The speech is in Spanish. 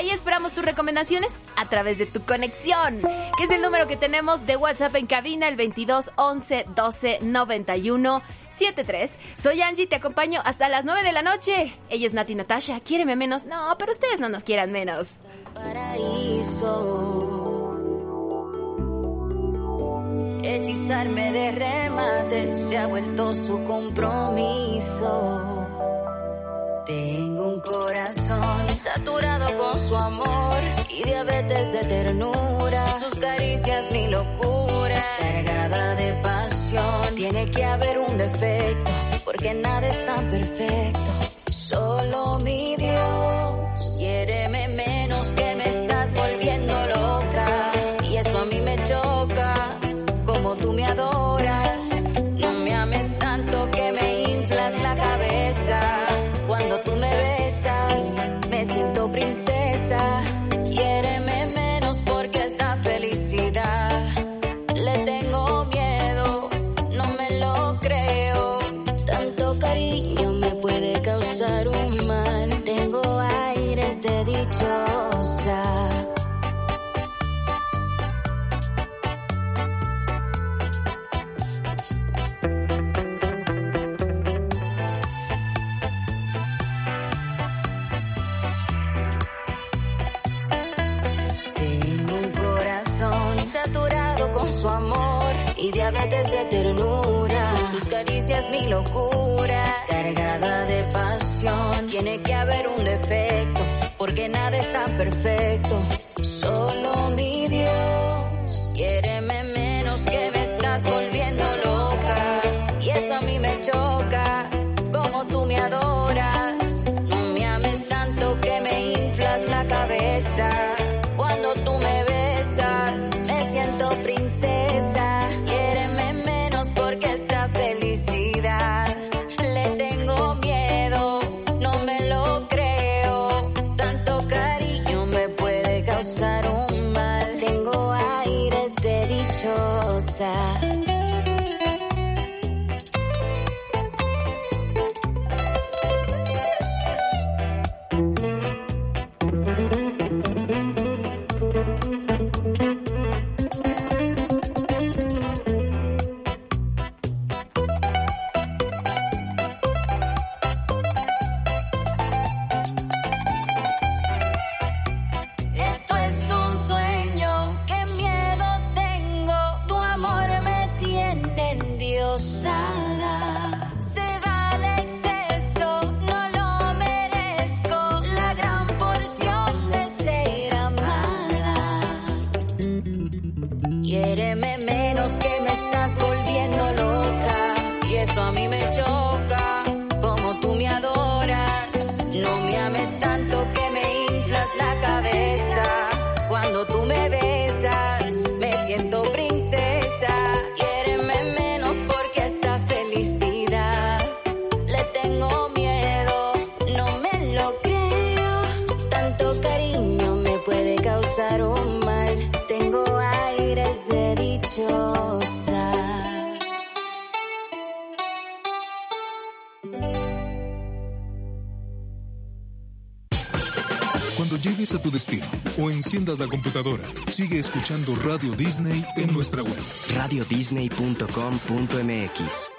Ahí esperamos tus recomendaciones a través de tu conexión, que es el número que tenemos de WhatsApp en cabina, el 22 11 12 91 73. Soy Angie, te acompaño hasta las 9 de la noche. Ella es Nati Natasha. Quiéreme menos. No, pero ustedes no nos quieran menos. Paraíso. Hechizarme de remate se ha vuelto su compromiso. Tengo un corazón saturado con su amor y diabetes de ternura. Sus caricias mi locura, cargada de pasión. Tiene que haber un defecto, porque nada es tan perfecto. Solo mi Dios, quiéreme menos que me estás volviendo loca. Y eso a mí me choca, como tú me adoras. No me ames tanto que me inflas la cabeza. Cuando tú me besas, me siento princesa. Quiéreme menos porque esta felicidad le tengo miedo, no me lo creo. Tanto cariño me puede causar un mal. Tengo aires de dichosa. Saturado con su amor y diabetes de ternura. Sus caricias mi locura, cargada de pasión. Tiene que haber un defecto, porque nada es tan perfecto. Solo mi Dios, quiéreme menos que me estás volviendo loca. Y eso a mí me choca, como tú me adoras. No me ames tanto que me inflas la cabeza. Cuando tú me besas, me siento princesa. Quiéreme menos porque esta felicidad le tengo miedo, no me lo creo. Tanto cariño me puede causar un mal. Tengo aires de dichosa. Quiéreme menos que me estás volviendo loca. Y eso a mí me choca, como tú me adoras. No me ames tanto que me inflas la cabeza. Cuando tú me besas, me siento princesa. Quiéreme menos porque esta felicidad le tengo miedo, no me lo creo. Tanto cariño me puede causar un mal. Tengo aires de dichosa. Cuando llegues a tu destino o enciendas la computadora, sigue escuchando Radio Disney en nuestra web. radiodisney.com.mx.